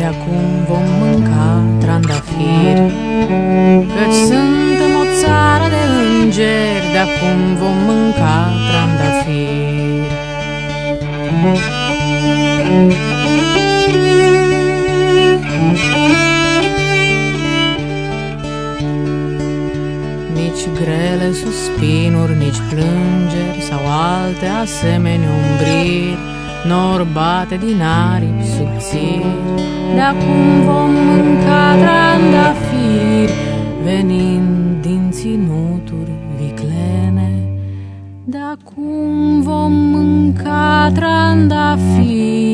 de-acum vom mânca trandafiri, căci suntem o țară de îngeri, de-acum vom mânca trandafiri. Nici grele suspinuri, nici plângeri sau alte asemenea umbriri nor bate din aripi subțiri, de-acum vom mânca trandafiri, venind din ținuturi viclene, de-acum vom mânca trandafiri.